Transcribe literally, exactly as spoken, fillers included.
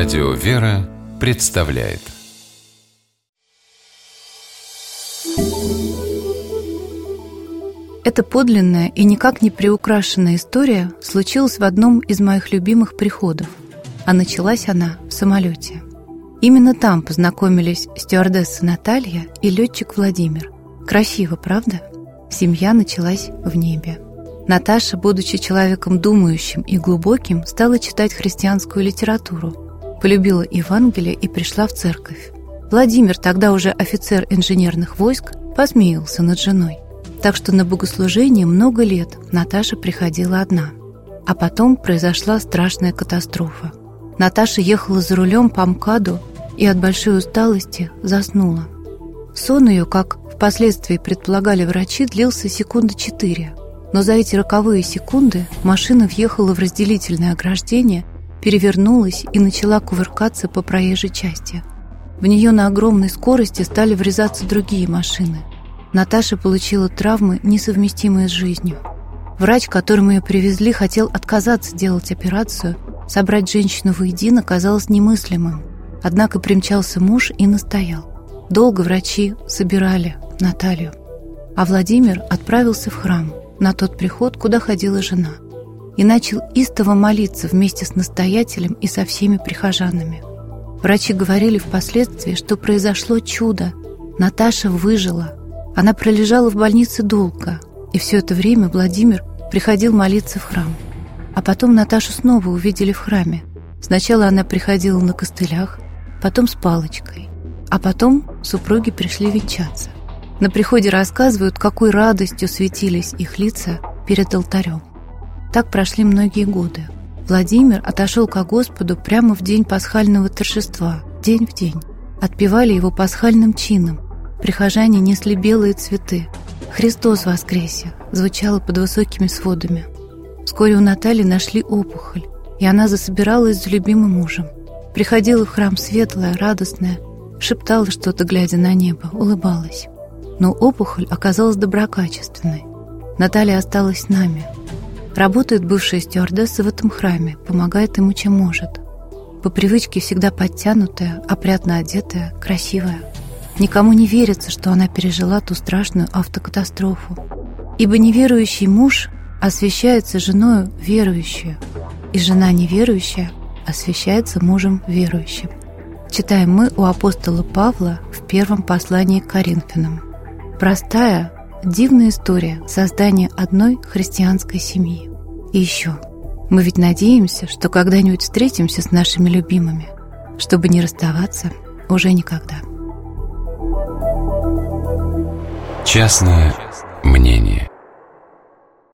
Радио «Вера» представляет. Эта подлинная и никак не приукрашенная история случилась в одном из моих любимых приходов, а началась она в самолете. Именно там познакомились стюардесса Наталья и летчик Владимир. Красиво, правда? Семья началась в небе. Наташа, будучи человеком думающим и глубоким, стала читать христианскую литературу, полюбила Евангелие и пришла в церковь. Владимир, тогда уже офицер инженерных войск, посмеялся над женой. Так что на богослужение много лет Наташа приходила одна. А потом произошла страшная катастрофа. Наташа ехала за рулем по МКАДу и от большой усталости заснула. Сон ее, как впоследствии предполагали врачи, длился секунды четыре. Но за эти роковые секунды машина въехала в разделительное ограждение, перевернулась и начала кувыркаться по проезжей части. В нее на огромной скорости стали врезаться другие машины. Наташа получила травмы, несовместимые с жизнью. Врач, к которому ее привезли, хотел отказаться делать операцию. Собрать женщину воедино казалось немыслимым. Однако примчался муж и настоял. Долго врачи собирали Наталью. А Владимир отправился в храм, на тот приход, куда ходила жена, и начал истово молиться вместе с настоятелем и со всеми прихожанами. Врачи говорили впоследствии, что произошло чудо. Наташа выжила. Она пролежала в больнице долго, и все это время Владимир приходил молиться в храм. А потом Наташу снова увидели в храме. Сначала она приходила на костылях, потом с палочкой, а потом супруги пришли венчаться. На приходе рассказывают, какой радостью светились их лица перед алтарем. Так прошли многие годы. Владимир отошел ко Господу прямо в день пасхального торжества, день в день. Отпевали его пасхальным чином. Прихожане несли белые цветы. «Христос воскресе!» звучало под высокими сводами. Вскоре у Натальи нашли опухоль, и она засобиралась за любимым мужем. Приходила в храм светлая, радостная, шептала что-то, глядя на небо, улыбалась. Но опухоль оказалась доброкачественной. Наталья осталась с нами. Работает бывшая стюардесса в этом храме, помогает ему, чем может. По привычке всегда подтянутая, опрятно одетая, красивая. Никому не верится, что она пережила ту страшную автокатастрофу. Ибо неверующий муж освящается женою верующую, и жена неверующая освящается мужем верующим. Читаем мы у апостола Павла в первом послании к Коринфянам. Простая, дивная история создания одной христианской семьи. И еще, мы ведь надеемся, что когда-нибудь встретимся с нашими любимыми, чтобы не расставаться уже никогда. Частное мнение.